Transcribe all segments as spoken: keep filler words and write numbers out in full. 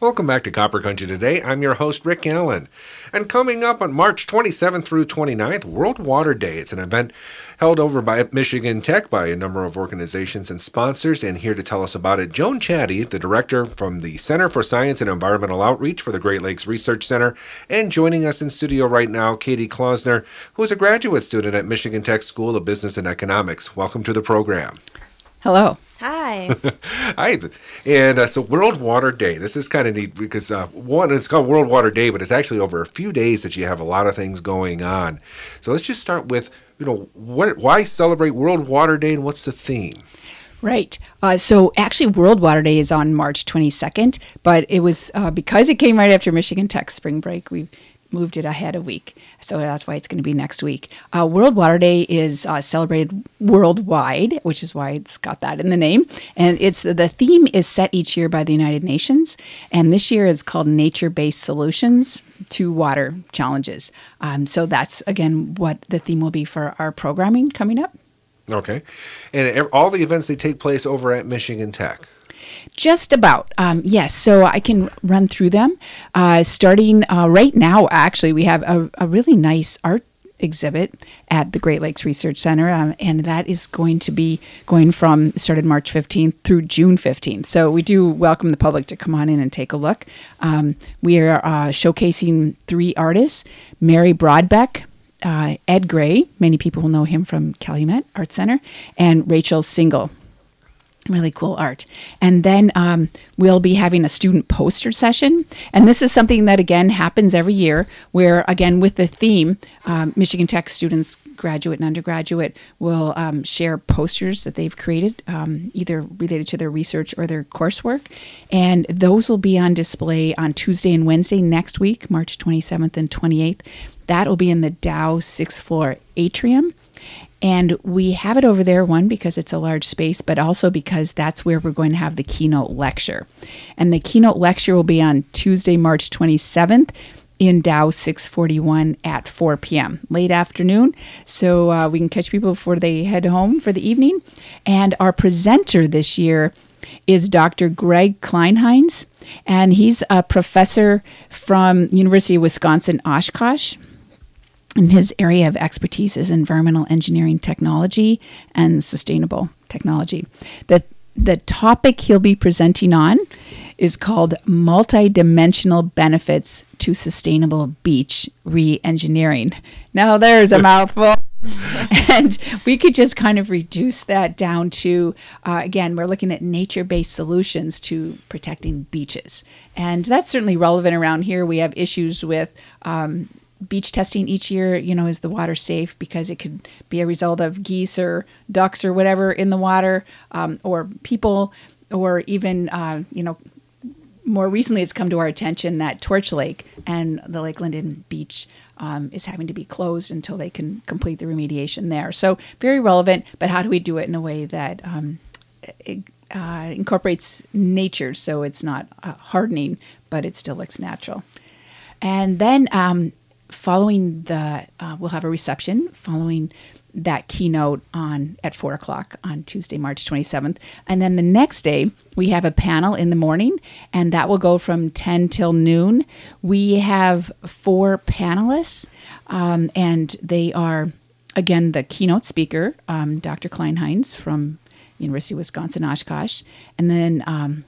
Welcome back to Copper Country Today. I'm your host, Rick Allen. And coming up on March twenty-seventh through twenty-ninth, World Water Day. It's an event held over by Michigan Tech by a number of organizations and sponsors. And here to tell us about it, Joan Chatty, the director from the Center for Science and Environmental Outreach for the Great Lakes Research Center. And joining us in studio right now, Katie Klausner, who is a graduate student at Michigan Tech School of Business and Economics. Welcome to the program. Hello. Hi. Hi. And uh, so World Water Day, this is kind of neat because uh, one, it's called World Water Day, but it's actually over a few days that you have a lot of things going on. So let's just start with, you know, what, why celebrate World Water Day and what's the theme? Right. Uh, so actually World Water Day is on March twenty-second, but it was uh, because it came right after Michigan Tech spring break, we moved it ahead a week. So that's why it's going to be next week. Uh, World Water Day is uh, celebrated worldwide, which is why it's got that in the name. And it's the theme is set each year by the United Nations. And this year it's called Nature-Based Solutions to Water Challenges. Um, so that's, again, what the theme will be for our programming coming up. Okay. And all the events, they take place over at Michigan Tech. Just about, um, yes. So I can run through them. Uh, starting uh, right now, actually, we have a, a really nice art exhibit at the Great Lakes Research Center, um, and that is going to be going from, started March fifteenth through June fifteenth. So we do welcome the public to come on in and take a look. Um, we are uh, showcasing three artists, Mary Broadbeck, uh, Ed Gray, many people will know him from Calumet Art Center, and Rachel Single. Really cool art. And then um, we'll be having a student poster session. And this is something that, again, happens every year where, again, with the theme, um, Michigan Tech students, graduate and undergraduate, will um, share posters that they've created, um, either related to their research or their coursework. And those will be on display on Tuesday and Wednesday next week, March twenty-seventh and twenty-eighth. That will be in the Dow sixth floor atrium. And we have it over there, one, because it's a large space, but also because that's where we're going to have the keynote lecture. And the keynote lecture will be on Tuesday, March twenty-seventh in Dow six forty-one at four p.m., late afternoon. So uh, we can catch people before they head home for the evening. And our presenter this year is Doctor Greg Kleinheinz, and he's a professor from University of Wisconsin-Oshkosh. And his area of expertise is environmental engineering technology and sustainable technology. The, the topic he'll be presenting on is called Multidimensional Benefits to Sustainable Beach Re-engineering. Now there's a mouthful. And we could just kind of reduce that down to, uh, again, we're looking at nature-based solutions to protecting beaches. And that's certainly relevant around here. We have issues with um, beach testing each year. You know, is the water safe? Because it could be a result of geese or ducks or whatever in the water, um, or people, or even, uh, you know, more recently it's come to our attention that Torch Lake and the Lake Linden Beach um, is having to be closed until they can complete the remediation there. So very relevant, but how do we do it in a way that um, it, uh, incorporates nature so it's not uh, hardening, but it still looks natural? And then um, following the, uh, we'll have a reception following that keynote on at four o'clock on Tuesday, March twenty-seventh. And then the next day, we have a panel in the morning, and that will go from ten till noon. We have four panelists, um, and they are, again, the keynote speaker, um, Doctor Kleinheinz from University of Wisconsin-Oshkosh, and then um,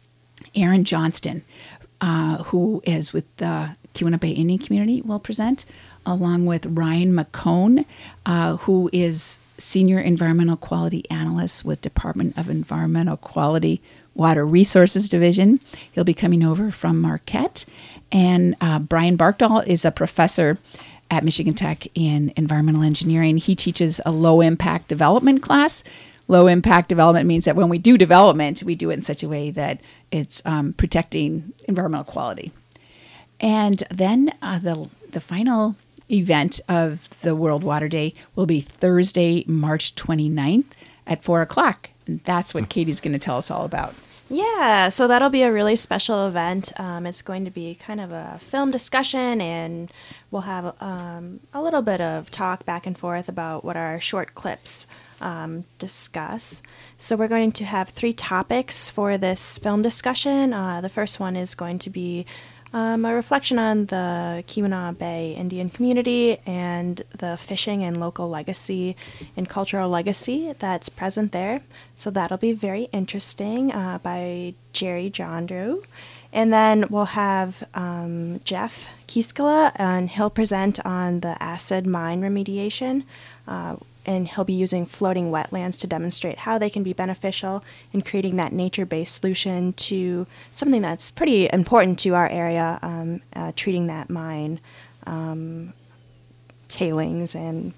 Aaron Johnston, uh, who is with the Keweenaw Bay Indian community, will present, along with Ryan McCone, uh, who is Senior Environmental Quality Analyst with Department of Environmental Quality Water Resources Division. He'll be coming over from Marquette. And uh, Brian Barkdahl is a professor at Michigan Tech in environmental engineering. He teaches a low-impact development class. Low-impact development means that when we do development, we do it in such a way that it's um, protecting environmental quality. And then uh, the the final event of the World Water Day will be Thursday, March twenty-ninth at four o'clock. And that's what Katie's going to tell us all about. Yeah, so that'll be a really special event. Um, it's going to be kind of a film discussion, and we'll have um, a little bit of talk back and forth about what our short clips um, discuss. So we're going to have three topics for this film discussion. Uh, the first one is going to be Um, a reflection on the Keweenaw Bay Indian community and the fishing and local legacy and cultural legacy that's present there. So that'll be very interesting uh, by Jerry Jondrew. And then we'll have um, Jeff Kieskala, and he'll present on the acid mine remediation. Uh, and he'll be using floating wetlands to demonstrate how they can be beneficial in creating that nature-based solution to something that's pretty important to our area, um, uh, treating that mine um, tailings and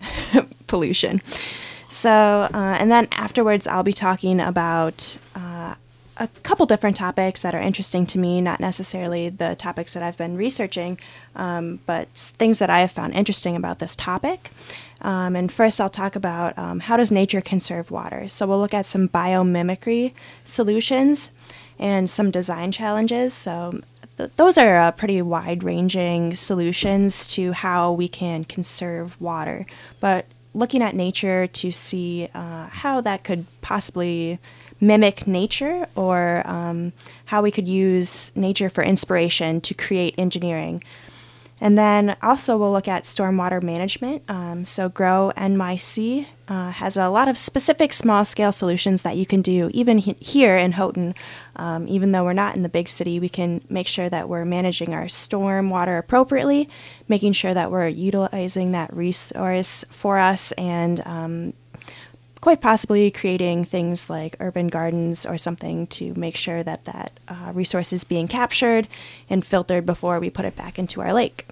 pollution. So, uh, and then afterwards I'll be talking about uh, a couple different topics that are interesting to me, not necessarily the topics that I've been researching, um, but things that I have found interesting about this topic. Um, and first I'll talk about um, how does nature conserve water. So we'll look at some biomimicry solutions and some design challenges. So th- those are uh, pretty wide-ranging solutions to how we can conserve water. But looking at nature to see uh, how that could possibly mimic nature, or um, how we could use nature for inspiration to create engineering. And then also we'll look at stormwater management. Um, so Grow N Y C uh, has a lot of specific small-scale solutions that you can do even he- here in Houghton. Um, even though we're not in the big city, we can make sure that we're managing our stormwater appropriately, making sure that we're utilizing that resource for us, and um, quite possibly creating things like urban gardens or something to make sure that that uh, resource is being captured and filtered before we put it back into our lake.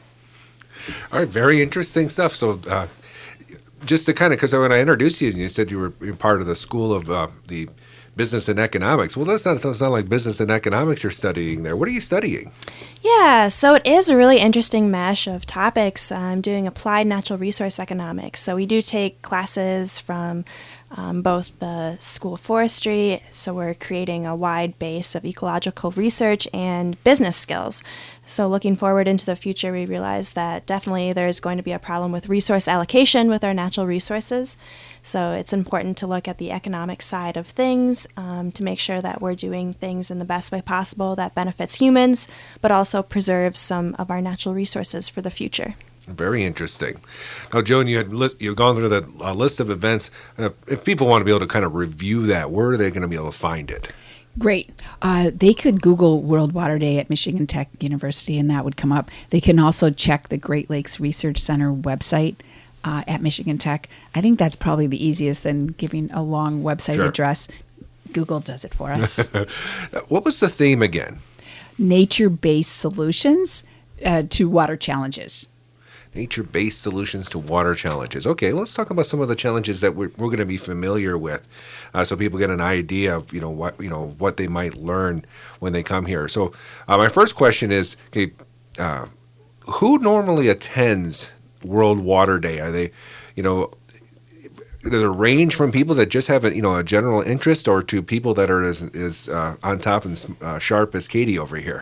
All right, very interesting stuff. So uh, just to kind of, because when I introduced you, you said you were you're part of the School of uh, the Business and Economics. Well, that's not sound like business and economics you're studying there. What are you studying? Yeah, so it is a really interesting mesh of topics. I'm doing applied natural resource economics. So we do take classes from um, both the School of Forestry, so we're creating a wide base of ecological research and business skills. So looking forward into the future, we realize that definitely there's going to be a problem with resource allocation with our natural resources. So it's important to look at the economic side of things um, to make sure that we're doing things in the best way possible that benefits humans, but also preserves some of our natural resources for the future. Very interesting. Now, Joan, you had list, you've gone through the uh, list of events. Uh, if people want to be able to kind of review that, where are they going to be able to find it? Great. Uh, they could Google World Water Day at Michigan Tech University, and that would come up. They can also check the Great Lakes Research Center website uh, at Michigan Tech. I think that's probably the easiest than giving a long website Sure. address. Google does it for us. What was the theme again? Nature-based solutions uh, to water challenges. Nature-based solutions to water challenges. Okay, well, let's talk about some of the challenges that we're, we're going to be familiar with, uh, so people get an idea of you know what you know what they might learn when they come here. So, uh, my first question is, okay, uh, who normally attends World Water Day? Are they, you know, does it range from people that just have a you know a general interest, or to people that are as, as uh, on top and uh, sharp as Katie over here?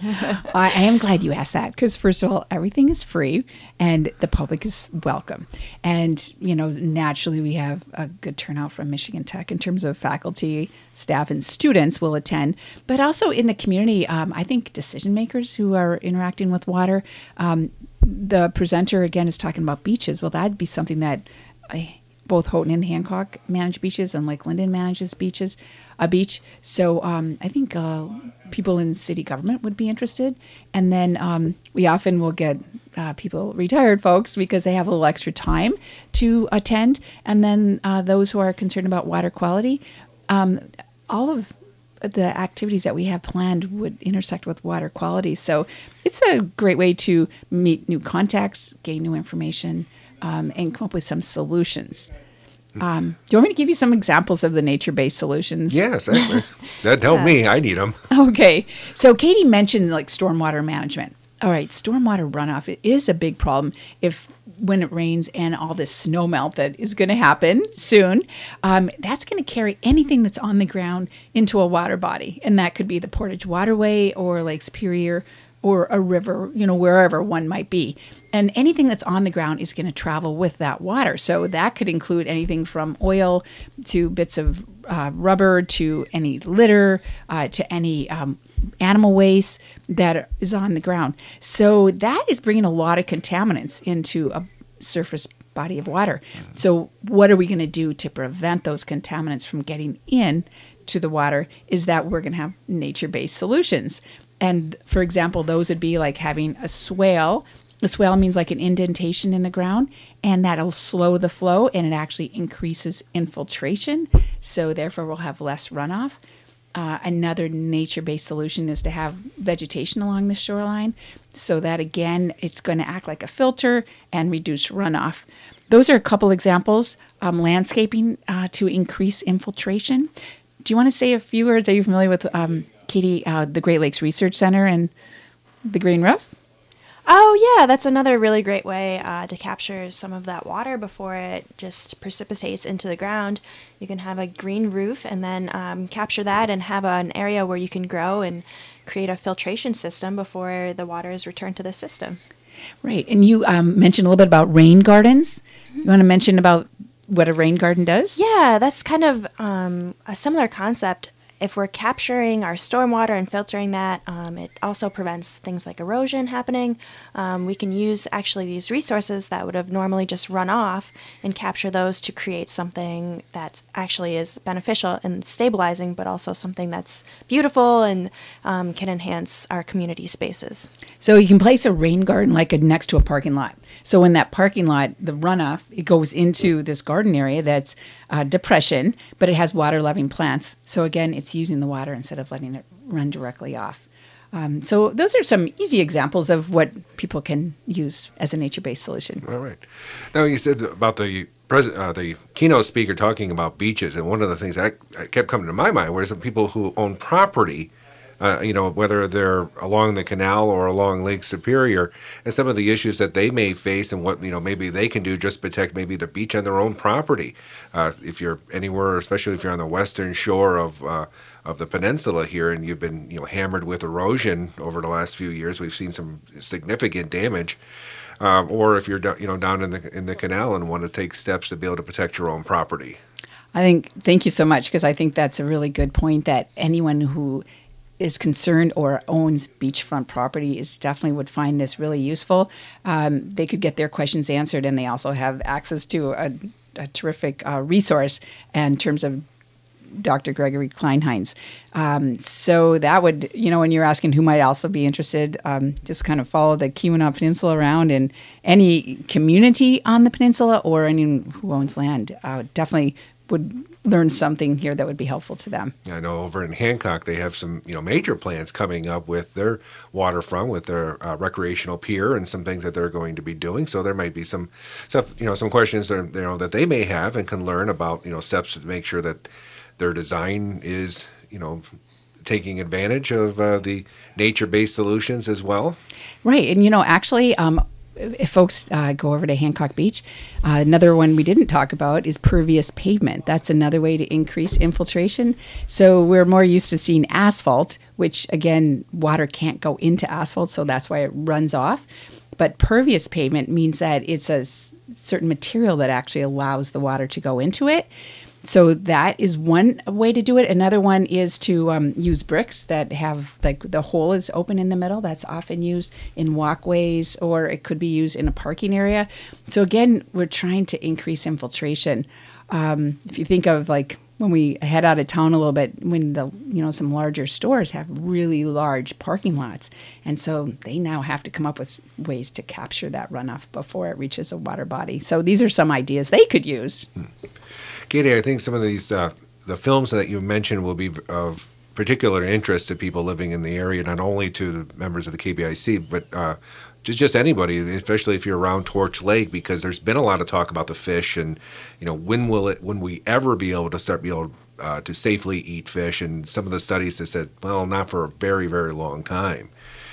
I I am glad you asked that, because first of all, everything is free and the public is welcome. And, you know, naturally we have a good turnout from Michigan Tech in terms of faculty, staff, and students will attend. But also in the community, um, I think decision makers who are interacting with water, um, the presenter, again, is talking about beaches. Well, that'd be something that I, both Houghton and Hancock manage beaches, and Lake Linden manages beaches, a beach. So um, I think uh, people in city government would be interested. And then um, we often will get uh, people, retired folks, because they have a little extra time to attend. And then uh, those who are concerned about water quality, um, all of the activities that we have planned would intersect with water quality. So it's a great way to meet new contacts, gain new information, Um, and come up with some solutions. Um, do you want me to give you some examples of the nature-based solutions? Yes, that, that'd help me. I need them. Okay. So Katie mentioned like stormwater management. All right, stormwater runoff, it is a big problem if when it rains and all this snow melt that is going to happen soon, um, that's going to carry anything that's on the ground into a water body. And that could be the Portage Waterway or Lake Superior or a river, you know, wherever one might be. And anything that's on the ground is going to travel with that water. So that could include anything from oil to bits of uh, rubber to any litter uh, to any um, animal waste that is on the ground. So that is bringing a lot of contaminants into a surface body of water. So what are we going to do to prevent those contaminants from getting in to the water is that we're going to have nature-based solutions. And for example, those would be like having a swale. A swale means like an indentation in the ground, and that'll slow the flow, and it actually increases infiltration. So therefore, we'll have less runoff. Uh, another nature-based solution is to have vegetation along the shoreline, so that again, it's going to act like a filter and reduce runoff. Those are a couple examples. Um, landscaping uh, to increase infiltration. Do you want to say a few words? Are you familiar with um, Katie, uh, the Great Lakes Research Center and the Green Roof? Oh, yeah, that's another really great way uh, to capture some of that water before it just precipitates into the ground. You can have a green roof and then um, capture that and have an area where you can grow and create a filtration system before the water is returned to the system. Right. And you um, mentioned a little bit about rain gardens. Mm-hmm. You want to mention about what a rain garden does? Yeah, that's kind of um, a similar concept. If we're capturing our stormwater and filtering that, um, it also prevents things like erosion happening. Um, we can use actually these resources that would have normally just run off and capture those to create something that actually is beneficial and stabilizing, but also something that's beautiful and um, can enhance our community spaces. So you can place a rain garden like a, next to a parking lot. So in that parking lot, the runoff, it goes into this garden area that's uh, depression, but it has water-loving plants. So again, it's using the water instead of letting it run directly off. Um, so those are some easy examples of what people can use as a nature-based solution. All right. Now, you said about the pres- uh, the keynote speaker talking about beaches, and one of the things that I, I kept coming to my mind were some people who own property, Uh, you know, whether they're along the canal or along Lake Superior, and some of the issues that they may face and what, you know, maybe they can do just protect maybe the beach on their own property. Uh, if you're anywhere, especially if you're on the western shore of uh, of the peninsula here and you've been, you know, hammered with erosion over the last few years, we've seen some significant damage. Um, or if you're, do- you know, down in the in the canal and want to take steps to be able to protect your own property. I think, thank you so much, because I think that's a really good point that anyone who is concerned or owns beachfront property is definitely would find this really useful. Um, they could get their questions answered, and they also have access to a, a terrific uh, resource in terms of Doctor Gregory Kleinheinz. Um, so that would, you know, when you're asking who might also be interested, um, just kind of follow the Keweenaw Peninsula around, and any community on the peninsula or anyone who owns land uh, definitely would learn something here that would be helpful to them. I know over in Hancock they have some, you know, major plans coming up with their waterfront, with their uh, recreational pier, and some things that they're going to be doing. So there might be some stuff, you know, some questions that, you know, that they may have and can learn about, you know, steps to make sure that their design is, you know, taking advantage of uh, the nature-based solutions as well. Right, and you know, actually, um, if folks uh, go over to Hancock Beach, uh, another one we didn't talk about is pervious pavement. That's another way to increase infiltration. So we're more used to seeing asphalt, which again, water can't go into asphalt, so that's why it runs off. But pervious pavement means that it's a s- certain material that actually allows the water to go into it. So that is one way to do it. Another one is to um, use bricks that have, like, the hole is open in the middle. That's often used in walkways, or it could be used in a parking area. So again, we're trying to increase infiltration. Um, if you think of, like, when we head out of town a little bit, when the, you know, some larger stores have really large parking lots. And so they now have to come up with ways to capture that runoff before it reaches a water body. So these are some ideas they could use. Hmm. Katie, I think some of these, uh, the films that you mentioned will be of particular interest to people living in the area, not only to the members of the K B I C, but uh, just just anybody, especially if you're around Torch Lake, because there's been a lot of talk about the fish and, you know, when will it, when we ever be able to start be able uh, to safely eat fish, and some of the studies that said, well, not for a very, very long time.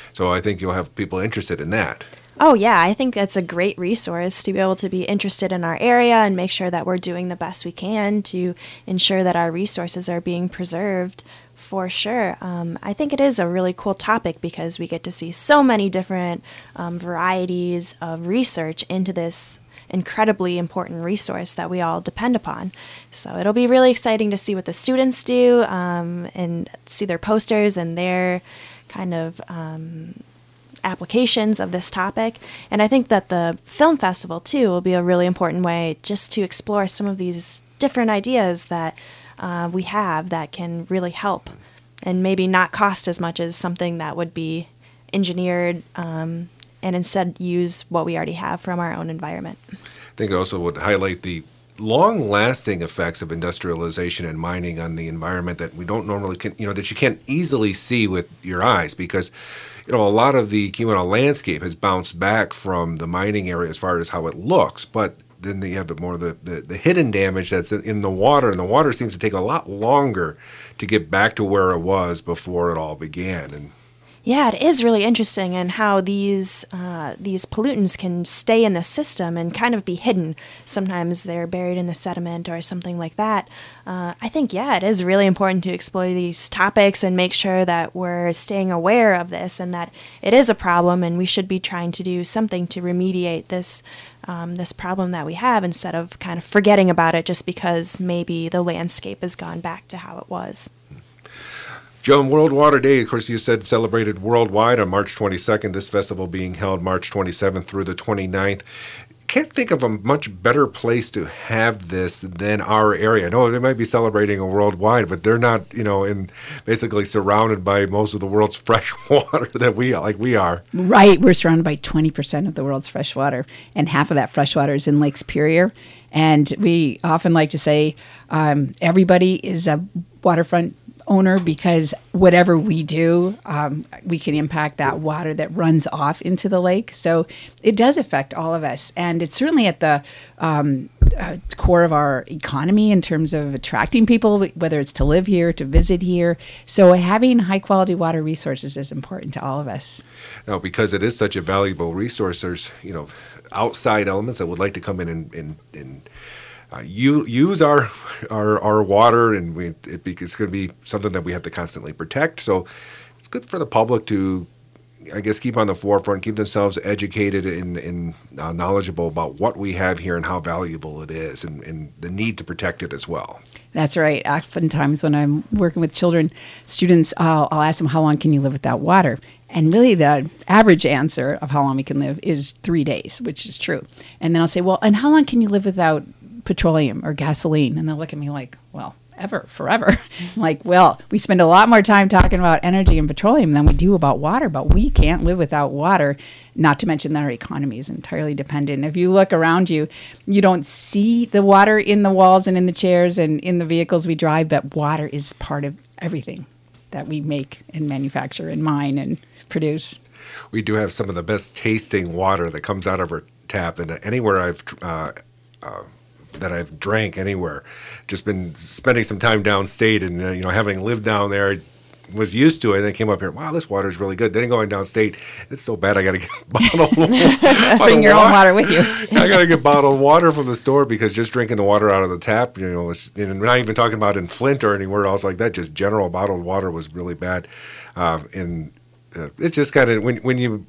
So I think you'll have people interested in that. Oh, yeah, I think that's a great resource to be able to be interested in our area and make sure that we're doing the best we can to ensure that our resources are being preserved, for sure. Um, I think it is a really cool topic because we get to see so many different um, varieties of research into this incredibly important resource that we all depend upon. So it'll be really exciting to see what the students do um, and see their posters and their kind of um, applications of this topic. And I think that the film festival too will be a really important way just to explore some of these different ideas that uh, we have that can really help and maybe not cost as much as something that would be engineered um, and instead use what we already have from our own environment. I think it also would highlight the long-lasting effects of industrialization and mining on the environment that we don't normally, can, you know, that you can't easily see with your eyes because, you know, a lot of the Keweenaw landscape has bounced back from the mining area as far as how it looks, but then you have the more the, the, the hidden damage that's in, in the water, and the water seems to take a lot longer to get back to where it was before it all began. And yeah, it is really interesting in how these uh, these pollutants can stay in the system and kind of be hidden. Sometimes they're buried in the sediment or something like that. Uh, I think, yeah, it is really important to explore these topics and make sure that we're staying aware of this and that it is a problem and we should be trying to do something to remediate this um, this problem that we have instead of kind of forgetting about it just because maybe the landscape has gone back to how it was. Joan, World Water Day, of course, you said celebrated worldwide on March twenty-second, this festival being held March twenty-seventh through the twenty-ninth. Can't think of a much better place to have this than our area. No, they might be celebrating a worldwide, but they're not, you know, in basically surrounded by most of the world's fresh water that we like we are. Right. We're surrounded by twenty percent of the world's fresh water, and half of that fresh water is in Lake Superior. And we often like to say um, everybody is a waterfront owner because whatever we do, um, we can impact that water that runs off into the lake. So it does affect all of us. And it's certainly at the um, uh, core of our economy in terms of attracting people, whether it's to live here, to visit here. So having high quality water resources is important to all of us. Now, because it is such a valuable resource, there's, you know, outside elements that would like to come in and, and, and Uh, you use our our our water, and we, it, it's going to be something that we have to constantly protect. So it's good for the public to, I guess, keep on the forefront, keep themselves educated and, and uh, knowledgeable about what we have here and how valuable it is, and, and the need to protect it as well. That's right. Oftentimes when I'm working with children, students, I'll, I'll ask them, how long can you live without water? And really the average answer of how long we can live is three days, which is true. And then I'll say, well, and how long can you live without petroleum or gasoline? And they'll look at me like, well, ever, forever. Like, well, we spend a lot more time talking about energy and petroleum than we do about water, but we can't live without water, not to mention that our economy is entirely dependent. If you look around you, you don't see the water in the walls and in the chairs and in the vehicles we drive, but water is part of everything that we make and manufacture and mine and produce. We do have some of the best tasting water that comes out of our tap, and anywhere I've uh, uh, that I've drank anywhere, just been spending some time downstate, and uh, you know, having lived down there, I was used to it. And then came up here. Wow, this water is really good. Then going downstate, it's so bad. I got to get bottled. Bring your water. own water with you. I got to get bottled water from the store because just drinking the water out of the tap, you know, it's, and we're not even talking about in Flint or anywhere else like that. Just general bottled water was really bad, uh, and uh, it's just kind of when when you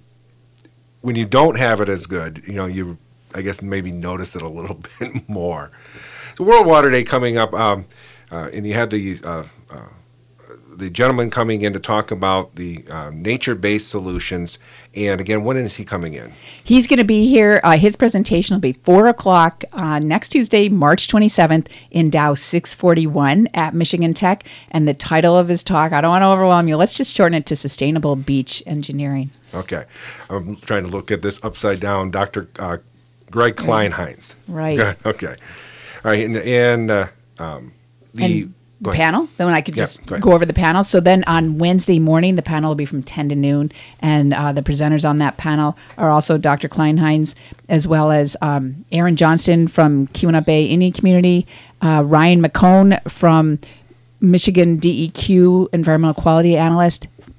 when you don't have it as good, you know, you. I guess maybe notice it a little bit more. So World Water Day coming up, um, uh, and you had the uh, uh, the gentleman coming in to talk about the uh, nature-based solutions. And again, when is he coming in? He's going to be here. Uh, his presentation will be four o'clock uh, next Tuesday, March twenty-seventh, in Dow six forty-one at Michigan Tech. And the title of his talk, I don't want to overwhelm you, let's just shorten it to Sustainable Beach Engineering. Okay. I'm trying to look at this upside down. Doctor Uh, Greg Kleinheinz. Right. Okay. All right. And, and uh, um, the and panel, then I could yeah, just go, go over the panel. So then on Wednesday morning, the panel will be from ten to noon. And uh, the presenters on that panel are also Doctor Kleinheinz, as well as um, Aaron Johnston from Keweenaw Bay Indian Community, uh, Ryan McCone from Michigan D E Q Environmental Quality Analyst,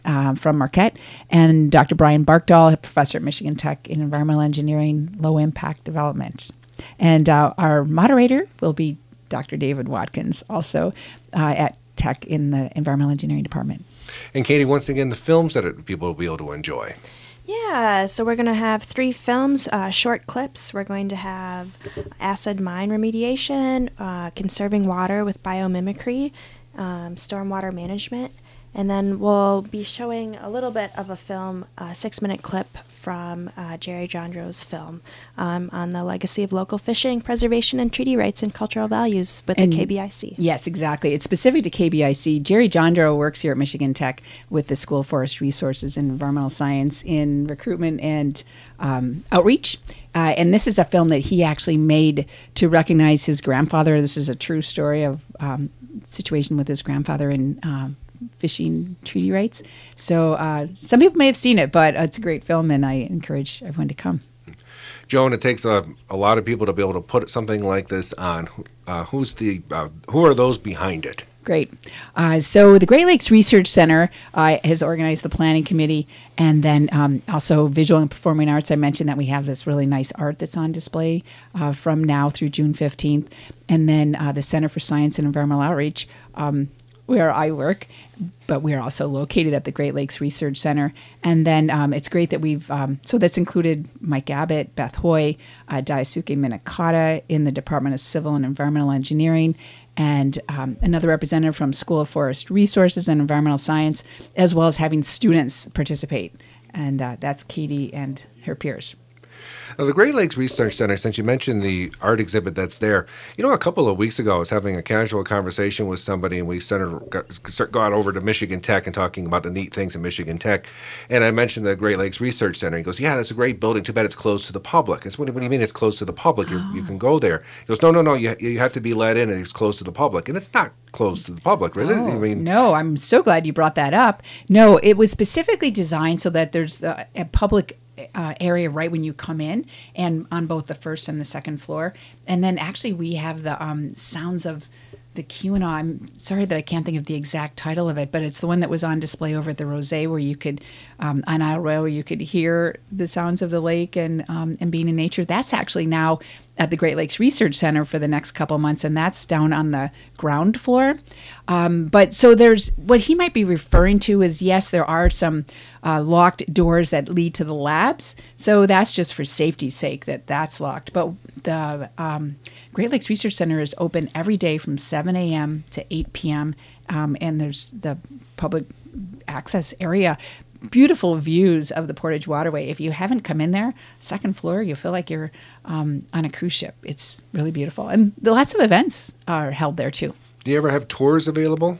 uh, from Marquette, and Doctor Brian Barkdahl, a professor at Michigan Tech in environmental engineering, low impact development. And uh, our moderator will be Doctor David Watkins, also uh, at Tech in the environmental engineering department. And Katie, once again, the films that people will be able to enjoy. Yeah, so we're going to have three films, uh, short clips. We're going to have acid mine remediation, uh, conserving water with biomimicry, um, stormwater management, and then we'll be showing a little bit of a film, a six-minute clip from uh, Jerry Jandro's film um, on the legacy of local fishing, preservation, and treaty rights and cultural values with And the K B I C. Yes, exactly. It's specific to K B I C. Jerry Jandro works here at Michigan Tech with the School of Forest Resources and Environmental Science in recruitment and um, outreach. Uh, and this is a film that he actually made to recognize his grandfather. This is a true story of um, situation with his grandfather in um, fishing treaty rights. So uh, some people may have seen it, but it's a great film, and I encourage everyone to come. Joan, it takes a, a lot of people to be able to put something like this on. Uh, who's the uh, who are those behind it? Great. Uh, so the Great Lakes Research Center uh, has organized the planning committee, and then um, also visual and performing arts. I mentioned that we have this really nice art that's on display uh, from now through June fifteenth, and then uh, the Center for Science and Environmental Outreach, um, where I work, but we are also located at the Great Lakes Research Center. And then um, it's great that we've, um, so that's included Mike Abbott, Beth Hoy, uh, Daisuke Minakata in the Department of Civil and Environmental Engineering, and um, another representative from School of Forest Resources and Environmental Science, as well as having students participate. And uh, that's Katie and her peers. Now, the Great Lakes Research Center, since you mentioned the art exhibit that's there, you know, a couple of weeks ago I was having a casual conversation with somebody, and we started, got, got over to Michigan Tech and talking about the neat things in Michigan Tech. And I mentioned the Great Lakes Research Center. He goes, yeah, that's a great building. Too bad it's closed to the public. I said, what do you mean it's closed to the public? You, you can go there. He goes, no, no, no, you, you have to be let in, and it's closed to the public. And it's not closed to the public, is it? Oh, I mean, no, I'm so glad you brought that up. No, it was specifically designed so that there's a, a public Uh, area right when you come in, and on both the first and the second floor. And then actually we have the um, Sounds of the Keweenaw. I'm sorry that I can't think of the exact title of it, but it's the one that was on display over at the Rosé, where you could, um, on Isle Royale, where you could hear the sounds of the lake and um, and being in nature. That's actually now at the Great Lakes Research Center for the next couple months, and that's down on the ground floor. Um, but so there's, what he might be referring to is, yes, there are some uh, locked doors that lead to the labs. So that's just for safety's sake that that's locked. But the um, Great Lakes Research Center is open every day from seven a.m. to eight p.m. Um, and there's the public access area. Beautiful views of the Portage Waterway. If you haven't come in there, second floor, you feel like you're um, on a cruise ship. It's really beautiful. And lots of events are held there too. do you ever have tours available?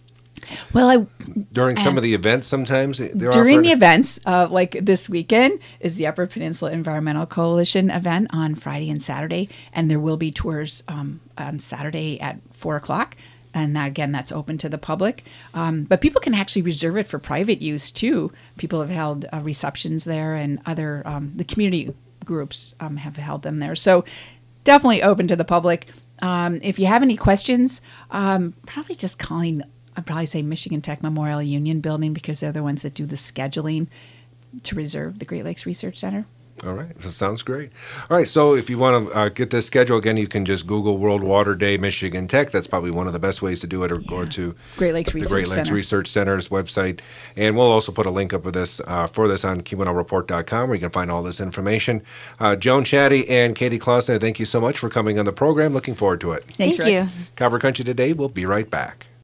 Well, I During some of the events, sometimes they're during offered? the events, uh, like this weekend is the Upper Peninsula Environmental Coalition event on Friday and Saturday, and there will be tours um, on Saturday at four o'clock. And that, again, that's open to the public. Um, but people can actually reserve it for private use, too. People have held uh, receptions there, and other, um, the community groups um, have held them there. So definitely open to the public. Um, if you have any questions, um, probably just calling, I'd probably say Michigan Tech Memorial Union Building, because they're the ones that do the scheduling to reserve the Great Lakes Research Center. All right. That sounds great. All right. So if you want to uh, get this schedule, again, you can just Google World Water Day Michigan Tech. That's probably one of the best ways to do it, or go to Great Lakes the Research Great Lakes Center. Research Center's website. And we'll also put a link up with this uh, for this on Keweenaw Report dot com, where you can find all this information. Uh, Joan Chatty and Katie Klausner, thank you so much for coming on the program. Looking forward to it. Thanks, Thank Rick. you. Cover Country Today. We'll be right back.